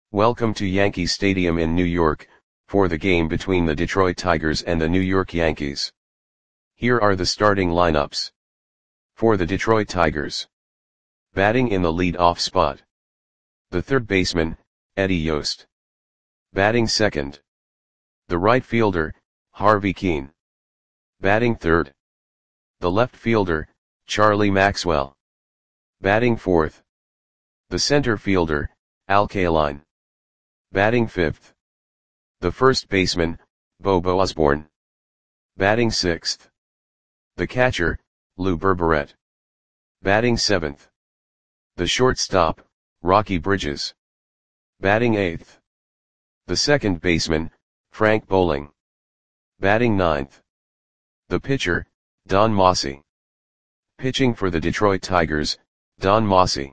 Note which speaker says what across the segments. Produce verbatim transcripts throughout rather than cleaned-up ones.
Speaker 1: Welcome to Yankee Stadium in New York, for the game between the Detroit Tigers and the New York Yankees. Here are the starting lineups. For the Detroit Tigers. Batting in the lead-off spot. The third baseman, Eddie Yost. Batting second. The right fielder, Harvey Kuenn. Batting third. The left fielder, Charlie Maxwell. Batting fourth. The center fielder, Al Kaline. Batting fifth. The first baseman, Bobo Osborne. Batting sixth. The catcher, Lou Berberet. Batting seventh. The shortstop, Rocky Bridges. Batting eighth. The second baseman, Frank Bowling. Batting ninth. The pitcher, Don Mossi. Pitching for the Detroit Tigers, Don Mossi.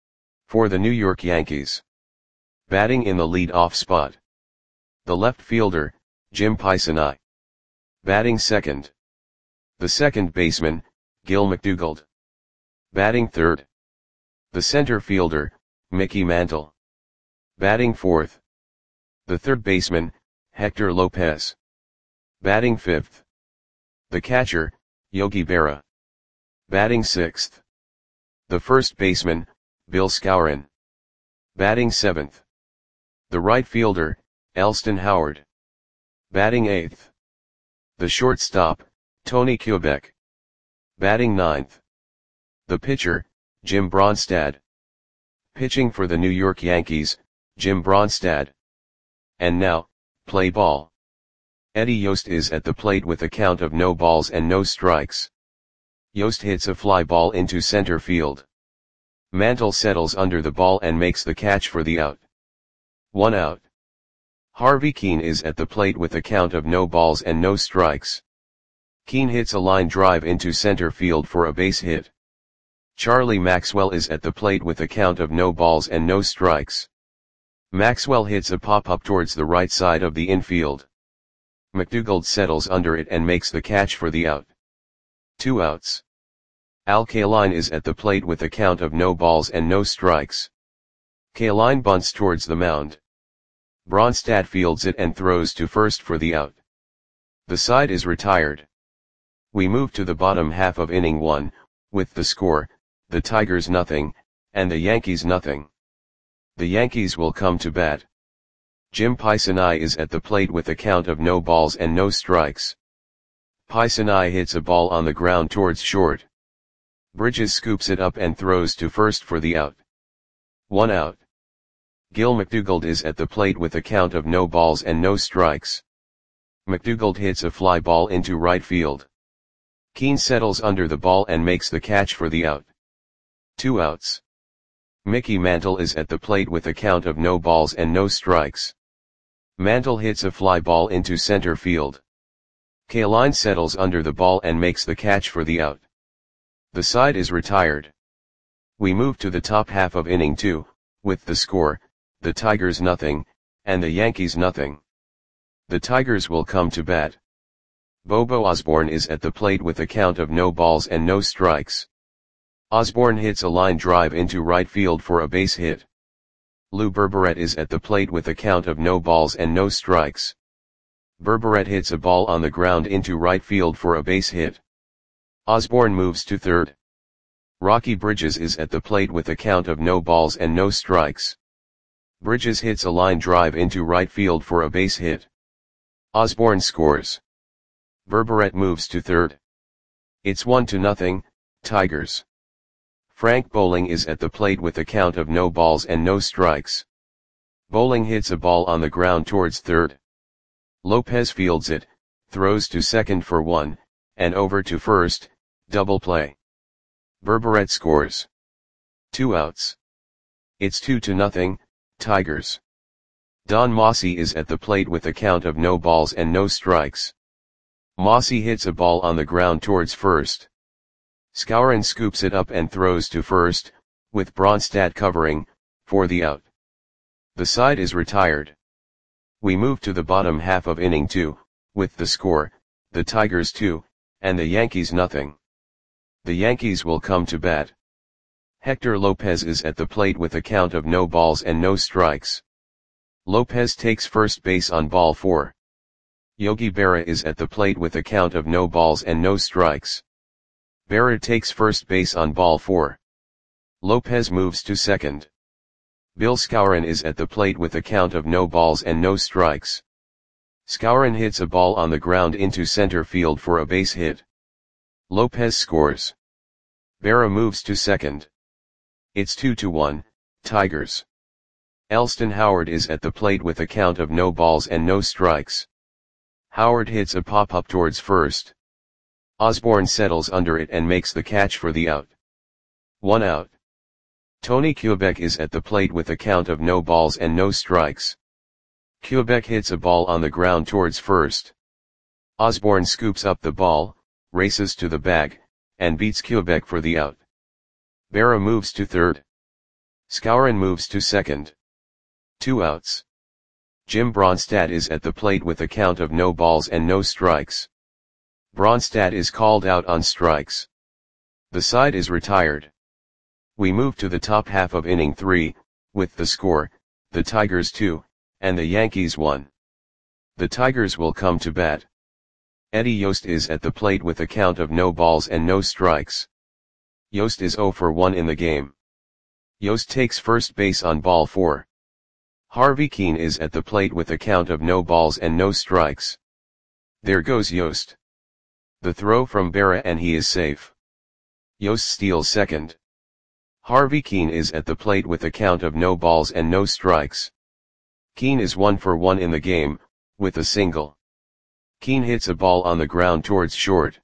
Speaker 1: For the New York Yankees. Batting in the lead-off spot. The left fielder, Jim Pisani. Batting second. The second baseman, Gil McDougald. Batting third. The center fielder, Mickey Mantle. Batting fourth. The third baseman, Hector Lopez. Batting fifth. The catcher, Yogi Berra. Batting sixth. The first baseman, Bill Skowron. Batting seventh. The right fielder, Elston Howard. Batting eighth. The shortstop, Tony Kubek. Batting ninth. The pitcher, Jim Bronstad. Pitching for the New York Yankees, Jim Bronstad. And now, play ball. Eddie Yost is at the plate with a count of no balls and no strikes. Yost hits a fly ball into center field. Mantle settles under the ball and makes the catch for the out. One out. Harvey Kuenn is at the plate with a count of no balls and no strikes. Kuenn hits a line drive into center field for a base hit. Charlie Maxwell is at the plate with a count of no balls and no strikes. Maxwell hits a pop-up towards the right side of the infield. McDougald settles under it and makes the catch for the out. Two outs. Al Kaline is at the plate with a count of no balls and no strikes. Kaline bunts towards the mound. Bronstad fields it and throws to first for the out. The side is retired. We move to the bottom half of inning one, with the score, the Tigers nothing, and the Yankees nothing. The Yankees will come to bat. Jim Pisani is at the plate with a count of no balls and no strikes. Pisani hits a ball on the ground towards short. Bridges scoops it up and throws to first for the out. One out. Gil McDougald is at the plate with a count of no balls and no strikes. McDougald hits a fly ball into right field. Kuenn settles under the ball and makes the catch for the out. Two outs. Mickey Mantle is at the plate with a count of no balls and no strikes. Mantle hits a fly ball into center field. Kaline settles under the ball and makes the catch for the out. The side is retired. We move to the top half of inning two, with the score, the Tigers nothing, and the Yankees nothing. The Tigers will come to bat. Bobo Osborne is at the plate with a count of no balls and no strikes. Osborne hits a line drive into right field for a base hit. Lou Berberet is at the plate with a count of no balls and no strikes. Berberet hits a ball on the ground into right field for a base hit. Osborne moves to third. Rocky Bridges is at the plate with a count of no balls and no strikes. Bridges hits a line drive into right field for a base hit. Osborne scores. Berberet moves to third. It's one to nothing, Tigers. Frank Bowling is at the plate with a count of no balls and no strikes. Bowling hits a ball on the ground towards third. Lopez fields it, throws to second for one, and over to first, double play. Berberet scores. Two outs. It's two to nothing, Tigers. Don Mossi is at the plate with a count of no balls and no strikes. Mossi hits a ball on the ground towards first. Skowron scoops it up and throws to first, with Bronstad covering, for the out. The side is retired. We move to the bottom half of inning two, with the score, the Tigers two, and the Yankees nothing. The Yankees will come to bat. Hector Lopez is at the plate with a count of no balls and no strikes. Lopez takes first base on ball four. Yogi Berra is at the plate with a count of no balls and no strikes. Berra takes first base on ball four. Lopez moves to second. Bill Skowron is at the plate with a count of no balls and no strikes. Skowron hits a ball on the ground into center field for a base hit. Lopez scores. Berra moves to second. It's two to one, Tigers. Elston Howard is at the plate with a count of no balls and no strikes. Howard hits a pop-up towards first. Osborne settles under it and makes the catch for the out. One out. Tony Kubek is at the plate with a count of no balls and no strikes. Kubek hits a ball on the ground towards first. Osborne scoops up the ball, races to the bag, and beats Kubek for the out. Berra moves to third. Skowron moves to second. Two outs. Jim Bronstadt is at the plate with a count of no balls and no strikes. Bronstadt is called out on strikes. The side is retired. We move to the top half of inning three, with the score, the Tigers two, and the Yankees one. The Tigers will come to bat. Eddie Yost is at the plate with a count of no balls and no strikes. Yost is oh for one in the game. Yost takes first base on ball four. Harvey Keene is at the plate with a count of no balls and no strikes. There goes Yost. The throw from Berra and he is safe. Yost steals second. Harvey Keene is at the plate with a count of no balls and no strikes. Keene is one for one in the game, with a single. Keene hits a ball on the ground towards short.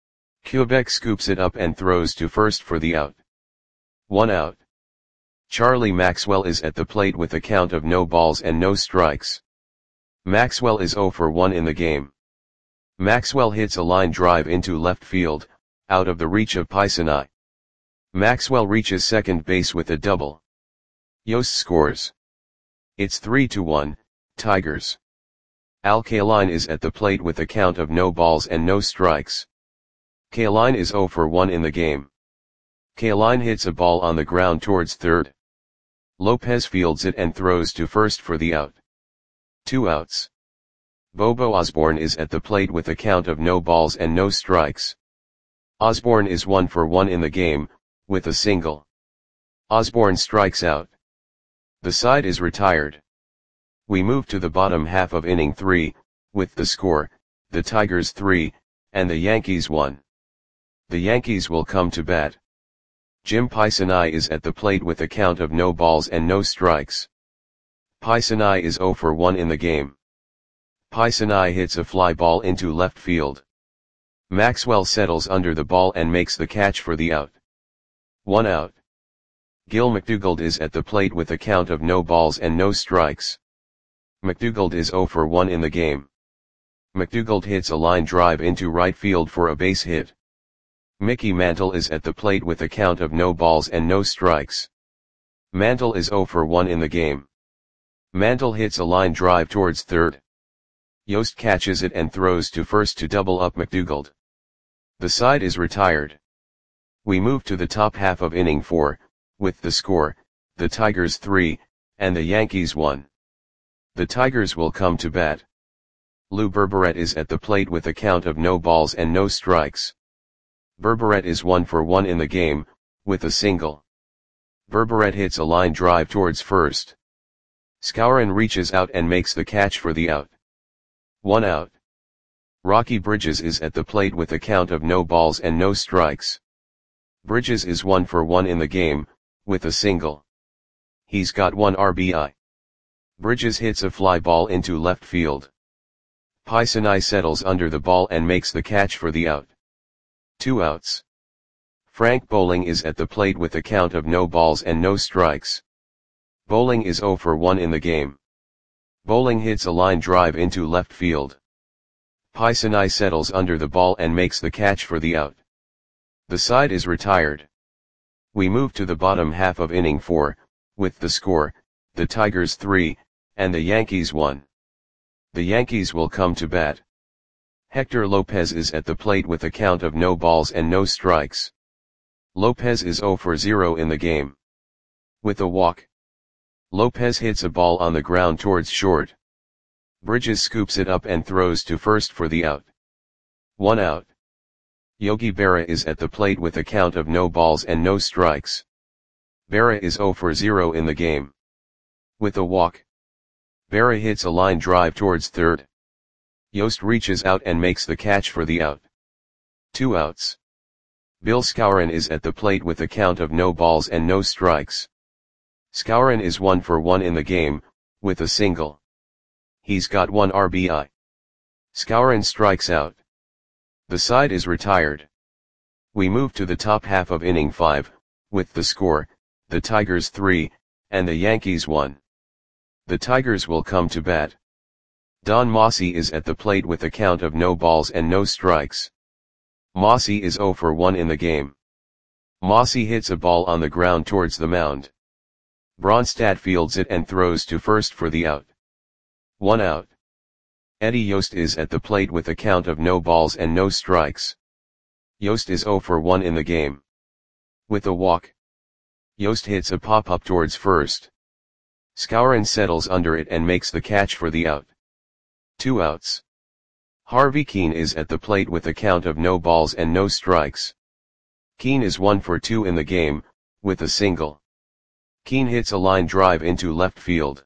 Speaker 1: Kubek scoops it up and throws to first for the out. One out. Charlie Maxwell is at the plate with a count of no balls and no strikes. Maxwell is oh for one in the game. Maxwell hits a line drive into left field, out of the reach of Pisanai. Maxwell reaches second base with a double. Yost scores. It's three to one, Tigers. Al Kaline is at the plate with a count of no balls and no strikes. Kaline is oh for one in the game. Kaline hits a ball on the ground towards third. Lopez fields it and throws to first for the out. Two outs. Bobo Osborne is at the plate with a count of no balls and no strikes. Osborne is one for one in the game, with a single. Osborne strikes out. The side is retired. We move to the bottom half of inning three, with the score, the Tigers three, and the Yankees one. The Yankees will come to bat. Jim Pisanai is at the plate with a count of no balls and no strikes. Pisanai is oh for one in the game. Pisanai hits a fly ball into left field. Maxwell settles under the ball and makes the catch for the out. One out. Gil McDougald is at the plate with a count of no balls and no strikes. McDougald is oh for one in the game. McDougald hits a line drive into right field for a base hit. Mickey Mantle is at the plate with a count of no balls and no strikes. Mantle is oh for one in the game. Mantle hits a line drive towards third. Yost catches it and throws to first to double up McDougald. The side is retired. We move to the top half of inning four, with the score, the Tigers three, and the Yankees one. The Tigers will come to bat. Lou Berberet is at the plate with a count of no balls and no strikes. Berberet is one for one in the game, with a single. Berberet hits a line drive towards first. Skowron reaches out and makes the catch for the out. One out. Rocky Bridges is at the plate with a count of no balls and no strikes. Bridges is one for one in the game, with a single. He's got one R B I. Bridges hits a fly ball into left field. Pisanai settles under the ball and makes the catch for the out. Two outs. Frank Bowling is at the plate with a count of no balls and no strikes. Bowling is oh for one in the game. Bowling hits a line drive into left field. Pisanai settles under the ball and makes the catch for the out. The side is retired. We move to the bottom half of inning four, with the score, the Tigers three, and the Yankees one. The Yankees will come to bat. Hector Lopez is at the plate with a count of no balls and no strikes. Lopez is oh for zero in the game. With a walk. Lopez hits a ball on the ground towards short. Bridges scoops it up and throws to first for the out. One out. Yogi Berra is at the plate with a count of no balls and no strikes. Berra is zero for zero in the game. With a walk, Berra hits a line drive towards third. Yost reaches out and makes the catch for the out. Two outs. Bill Skowron is at the plate with a count of no balls and no strikes. Skowron is one for one in the game, with a single. He's got one R B I. Skowron strikes out. The side is retired. We move to the top half of inning five, with the score, the Tigers three, and the Yankees one. The Tigers will come to bat. Don Mossi is at the plate with a count of no balls and no strikes. Mossi is zero for one in the game. Mossi hits a ball on the ground towards the mound. Bronstad fields it and throws to first for the out. One out. Eddie Yost is at the plate with a count of no balls and no strikes. Yost is zero for one in the game. With a walk, Yost hits a pop-up towards first. Skowron settles under it and makes the catch for the out. Two outs. Harvey Kuenn is at the plate with a count of no balls and no strikes. Kuenn is one for two in the game, with a single. Kuenn hits a line drive into left field.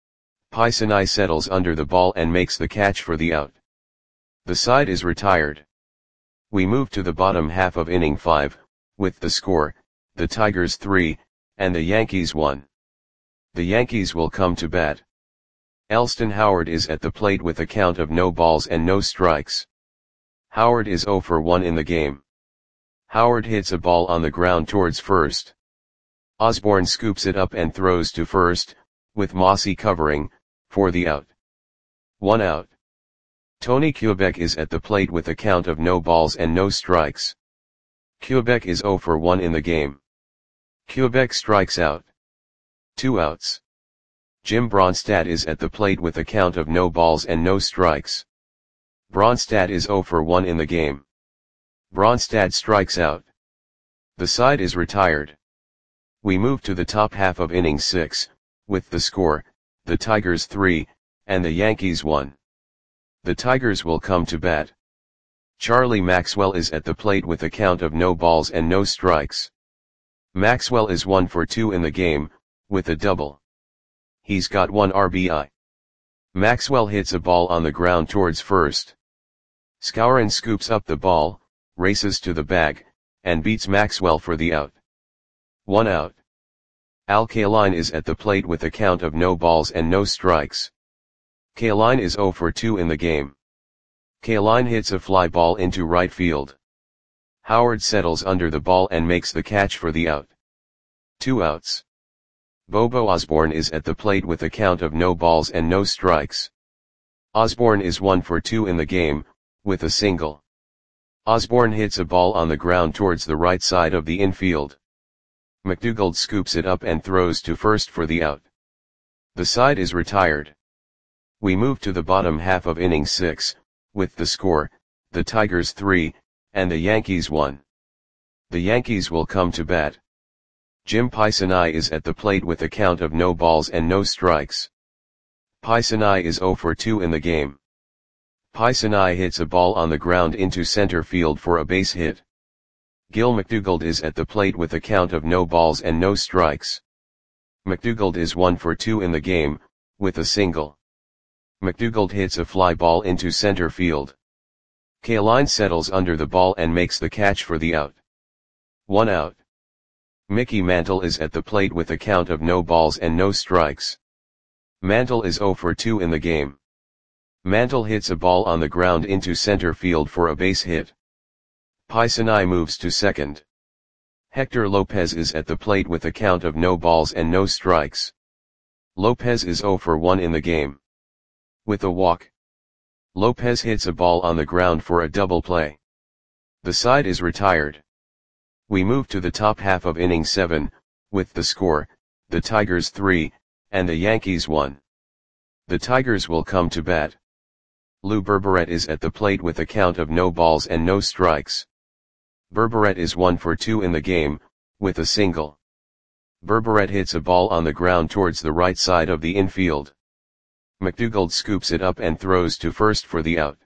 Speaker 1: Pisani settles under the ball and makes the catch for the out. The side is retired. We move to the bottom half of inning five, with the score, the Tigers three, and the Yankees one. The Yankees will come to bat. Elston Howard is at the plate with a count of no balls and no strikes. Howard is zero for one in the game. Howard hits a ball on the ground towards first. Osborne scoops it up and throws to first, with Mossi covering, for the out. One out. Tony Kubek is at the plate with a count of no balls and no strikes. Kubek is zero for one in the game. Kubek strikes out. Two outs. Jim Bronstad is at the plate with a count of no balls and no strikes. Bronstad is zero for one in the game. Bronstad strikes out. The side is retired. We move to the top half of inning six, with the score, the Tigers three, and the Yankees one. The Tigers will come to bat. Charlie Maxwell is at the plate with a count of no balls and no strikes. Maxwell is one for two in the game, with a double. He's got one R B I. Maxwell hits a ball on the ground towards first. Skowron scoops up the ball, races to the bag, and beats Maxwell for the out. One out. Al Kaline is at the plate with a count of no balls and no strikes. Kaline is zero for two in the game. Kaline hits a fly ball into right field. Howard settles under the ball and makes the catch for the out. Two outs. Bobo Osborne is at the plate with a count of no balls and no strikes. Osborne is one for two in the game, with a single. Osborne hits a ball on the ground towards the right side of the infield. McDougald scoops it up and throws to first for the out. The side is retired. We move to the bottom half of inning six, with the score, the Tigers three, and the Yankees one. The Yankees will come to bat. Jim Pisani is at the plate with a count of no balls and no strikes. Pisani is zero for two in the game. Pisani hits a ball on the ground into center field for a base hit. Gil McDougald is at the plate with a count of no balls and no strikes. McDougald is one for two in the game, with a single. McDougald hits a fly ball into center field. Kaline settles under the ball and makes the catch for the out. One out. Mickey Mantle is at the plate with a count of no balls and no strikes. Mantle is zero for two in the game. Mantle hits a ball on the ground into center field for a base hit. Pisani moves to second. Hector Lopez is at the plate with a count of no balls and no strikes. Lopez is zero for one in the game. With a walk, Lopez hits a ball on the ground for a double play. The side is retired. We move to the top half of inning seven, with the score, the Tigers three, and the Yankees one. The Tigers will come to bat. Lou Berberet is at the plate with a count of no balls and no strikes. Berberet is one for two in the game, with a single. Berberet hits a ball on the ground towards the right side of the infield. McDougald scoops it up and throws to first for the out.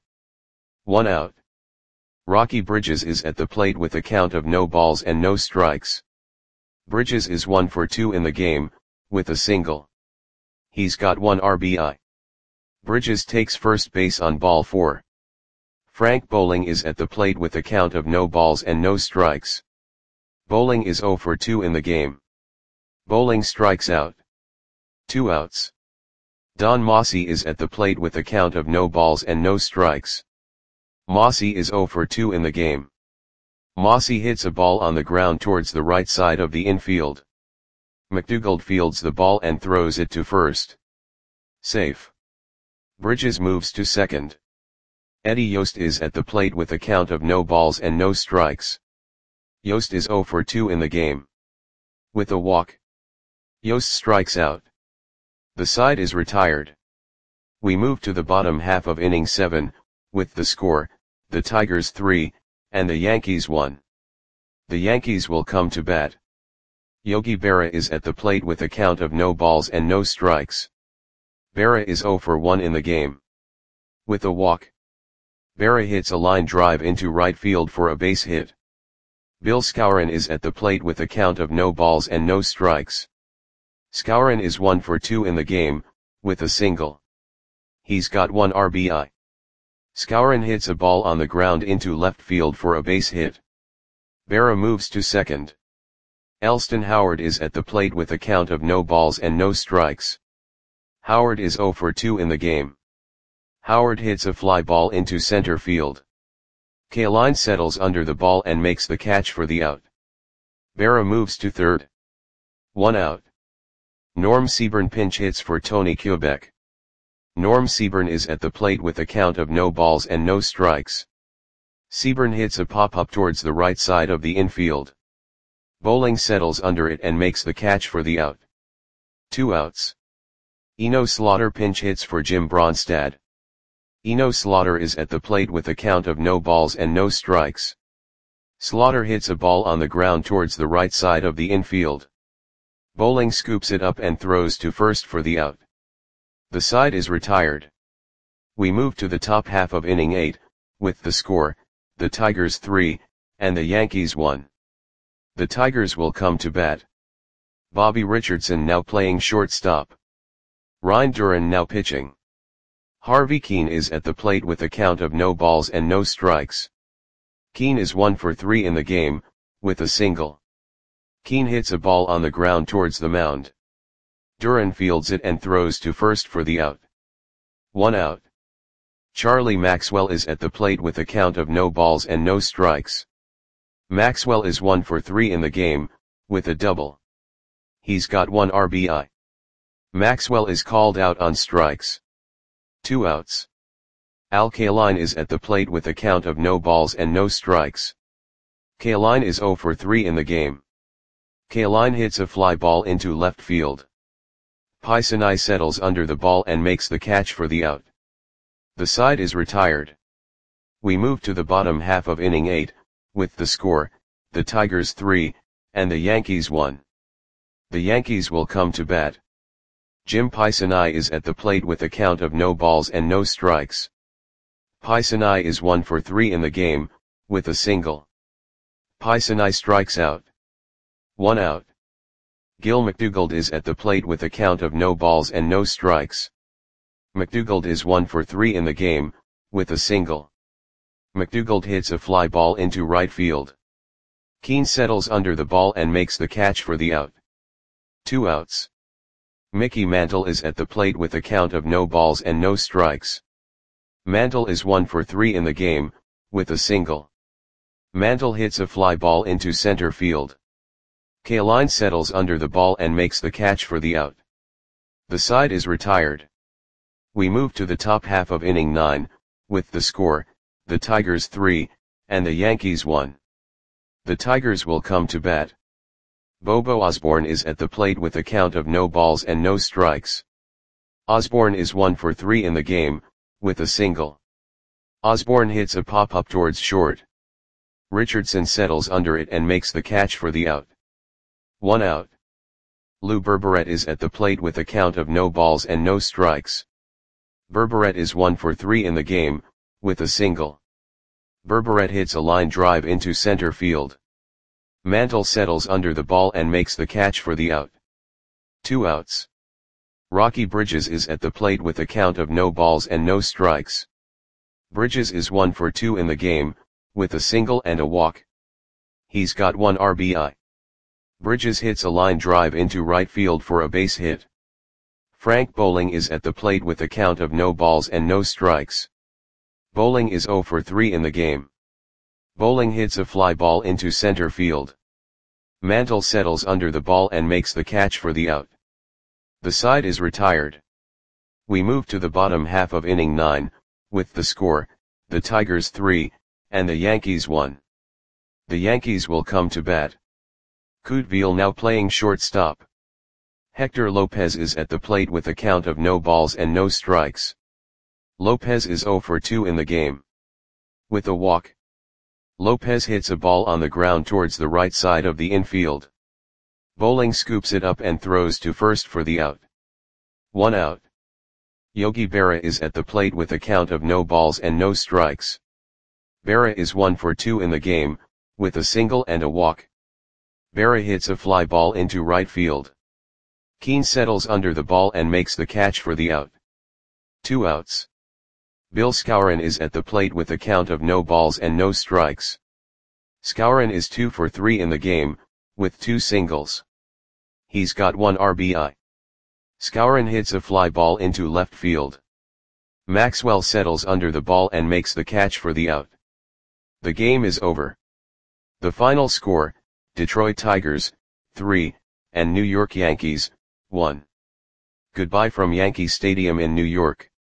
Speaker 1: One out. Rocky Bridges is at the plate with a count of no balls and no strikes. Bridges is one for two in the game, with a single. He's got one R B I. Bridges takes first base on ball four. Frank Bowling is at the plate with a count of no balls and no strikes. Bowling is zero for two in the game. Bowling strikes out. Two outs. Don Mossy is at the plate with a count of no balls and no strikes. Mossy is zero for two in the game. Mossy hits a ball on the ground towards the right side of the infield. McDougald fields the ball and throws it to first. Safe. Bridges moves to second. Eddie Yost is at the plate with a count of no balls and no strikes. Yost is zero for two in the game. With a walk, Yost strikes out. The side is retired. We move to the bottom half of inning seven, with the score, the Tigers three, and the Yankees one. The Yankees will come to bat. Yogi Berra is at the plate with a count of no balls and no strikes. Berra is zero for one in the game. With a walk, Berra hits a line drive into right field for a base hit. Bill Skowron is at the plate with a count of no balls and no strikes. Skowron is one for two in the game, with a single. He's got one R B I. Skowron hits a ball on the ground into left field for a base hit. Berra moves to second. Elston Howard is at the plate with a count of no balls and no strikes. Howard is zero for two in the game. Howard hits a fly ball into center field. Kaline settles under the ball and makes the catch for the out. Berra moves to third. One out. Norm Seaburn pinch hits for Tony Kubek. Norm Seaburn is at the plate with a count of no balls and no strikes. Seaburn hits a pop-up towards the right side of the infield. Bowling settles under it and makes the catch for the out. Two outs. Eno Slaughter pinch hits for Jim Bronstad. Eno Slaughter is at the plate with a count of no balls and no strikes. Slaughter hits a ball on the ground towards the right side of the infield. Bowling scoops it up and throws to first for the out. The side is retired. We move to the top half of inning eight, with the score, the Tigers three, and the Yankees one. The Tigers will come to bat. Bobby Richardson now playing shortstop. Ryan Duran now pitching. Harvey Keene is at the plate with a count of no balls and no strikes. Keene is one for three in the game, with a single. Keene hits a ball on the ground towards the mound. Duran fields it and throws to first for the out. One out. Charlie Maxwell is at the plate with a count of no balls and no strikes. Maxwell is one for three in the game, with a double. He's got one R B I. Maxwell is called out on strikes. Two outs. Al Kaline is at the plate with a count of no balls and no strikes. Kaline is zero for three in the game. Kaline hits a fly ball into left field. Paisanai settles under the ball and makes the catch for the out. The side is retired. We move to the bottom half of inning eight, with the score, the Tigers three, and the Yankees one. The Yankees will come to bat. Jim Paisanai is at the plate with a count of no balls and no strikes. Paisanai is one for three in the game, with a single. Paisanai strikes out. One out. Gil McDougald is at the plate with a count of no balls and no strikes. McDougald is one for three in the game, with a single. McDougald hits a fly ball into right field. Keene settles under the ball and makes the catch for the out. Two outs. Mickey Mantle is at the plate with a count of no balls and no strikes. Mantle is one for three in the game, with a single. Mantle hits a fly ball into center field. Kaline settles under the ball and makes the catch for the out. The side is retired. We move to the top half of inning nine, with the score, the Tigers three, and the Yankees one. The Tigers will come to bat. Bobo Osborne is at the plate with a count of no balls and no strikes. Osborne is one for three in the game, with a single. Osborne hits a pop-up towards short. Richardson settles under it and makes the catch for the out. One out. Lou Berberet is at the plate with a count of no balls and no strikes. Berberet is one for three in the game, with a single. Berberet hits a line drive into center field. Mantle settles under the ball and makes the catch for the out. Two outs. Rocky Bridges is at the plate with a count of no balls and no strikes. Bridges is one for two in the game, with a single and a walk. He's got one R B I. Bridges hits a line drive into right field for a base hit. Frank Bowling is at the plate with a count of no balls and no strikes. Bowling is zero for three in the game. Bowling hits a fly ball into center field. Mantle settles under the ball and makes the catch for the out. The side is retired. We move to the bottom half of inning nine, with the score, the Tigers three, and the Yankees one. The Yankees will come to bat. Couteville now playing shortstop. Hector Lopez is at the plate with a count of no balls and no strikes. Lopez is zero for two in the game. With a walk. Lopez hits a ball on the ground towards the right side of the infield. Bowling scoops it up and throws to first for the out. One out. Yogi Berra is at the plate with a count of no balls and no strikes. Berra is one for two in the game, with a single and a walk. Berra hits a fly ball into right field. Keane settles under the ball and makes the catch for the out. Two outs. Bill Skowron is at the plate with a count of no balls and no strikes. Skowron is two for three in the game, with two singles. He's got one R B I. Skowron hits a fly ball into left field. Maxwell settles under the ball and makes the catch for the out. The game is over. The final score, Detroit Tigers, three, and New York Yankees, one. Goodbye from Yankee Stadium in New York.